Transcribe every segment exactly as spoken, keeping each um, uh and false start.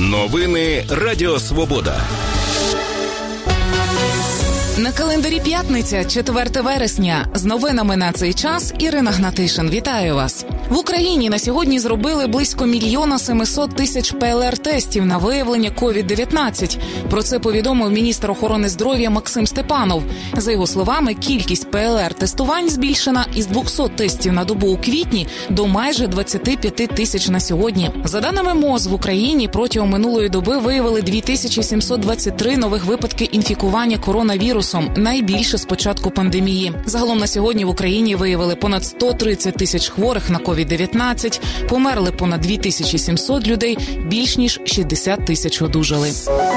Новини Радіо Свобода. На календарі п'ятниця, четверте вересня. З новинами на цей час Ірина Гнатишин. Вітаю вас. В Україні на сьогодні зробили близько мільйона семисот тисяч пе ел ар-тестів на виявлення ковід дев'ятнадцять. Про це повідомив міністр охорони здоров'я Максим Степанов. За його словами, кількість пе ел ар-тестувань збільшена із двохсот тестів на добу у квітні до майже двадцяти п'яти тисяч на сьогодні. За даними МОЗ, в Україні протягом минулої доби виявили дві тисячі сімсот двадцять три нових випадки інфікування коронавірусом, найбільше з початку пандемії. Загалом на сьогодні в Україні виявили понад сто тридцять тисяч хворих на ковід дев'ятнадцять, померли понад дві тисячі сімсот людей, більш ніж шістдесят тисяч одужали.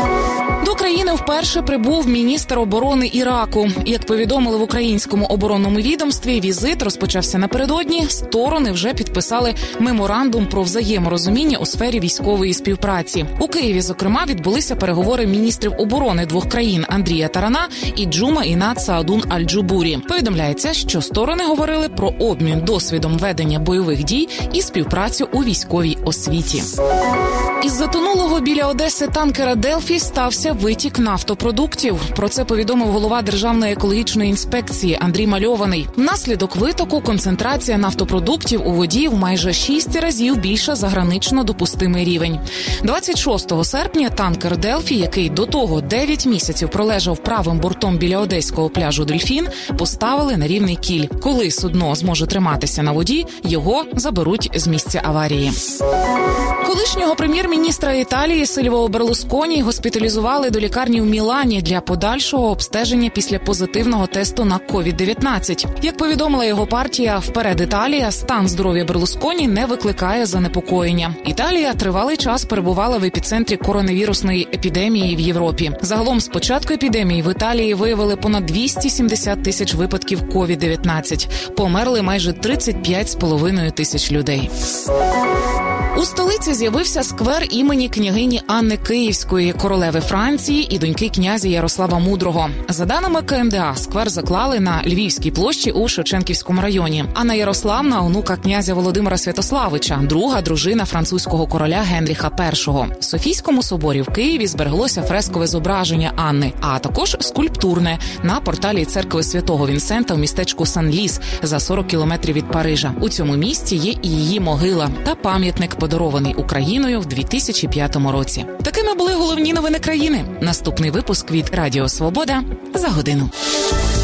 До країни вперше прибув міністр оборони Іраку. Як повідомили в українському оборонному відомстві, візит розпочався напередодні. Сторони вже підписали меморандум про взаєморозуміння у сфері військової співпраці. У Києві, зокрема, відбулися переговори міністрів оборони двох країн Андрія Тарана і Джума Інат Саадун Аль-Джубурі. Повідомляється, що сторони говорили про обмін досвідом ведення бойових дій і співпрацю у військовій освіті. Із затонулого біля Одеси танкера «Делфі» стався витік нафтопродуктів. Про це повідомив голова Державної екологічної інспекції Андрій Мальований. Внаслідок витоку концентрація нафтопродуктів у воді в майже шість разів більша за гранично допустимий рівень. двадцять шостого серпня танкер «Делфі», який до того дев'ять місяців пролежав правим бортом біля одеського пляжу «Дельфін», поставили на рівний кіль. Коли судно зможе триматися на воді, його заберуть з місця аварії. Колишнього прем'єр-міністра Італії Сильвіо Берлусконі госпіталізували до лікарні в Мілані для подальшого обстеження після позитивного тесту на ковід дев'ятнадцять. Як повідомила його партія «Вперед Італія», стан здоров'я Берлусконі не викликає занепокоєння. Італія тривалий час перебувала в епіцентрі коронавірусної епідемії в Європі. Загалом з початку епідемії в Італії виявили понад двісті сімдесят тисяч випадків ковід дев'ятнадцять. Померли майже тридцять п'ять з половиною тисяч людей. У столиці з'явився сквер імені княгині Анни Київської, королеви Франції і доньки князя Ярослава Мудрого. За даними ка ем де а, сквер заклали на Львівській площі у Шевченківському районі. Анна Ярославна – онука князя Володимира Святославича, друга дружина французького короля Генріха першого. В Софійському соборі в Києві збереглося фрескове зображення Анни, а також скульптурне на порталі церкви Святого Вінсента в містечку Сан-Ліс за сорок кілометрів від Парижа. У цьому місті є і її могила та пам'ятник, подарований Україною в дві тисячі п'ятому році. Такими були головні новини країни. Наступний випуск від Радіо Свобода за годину.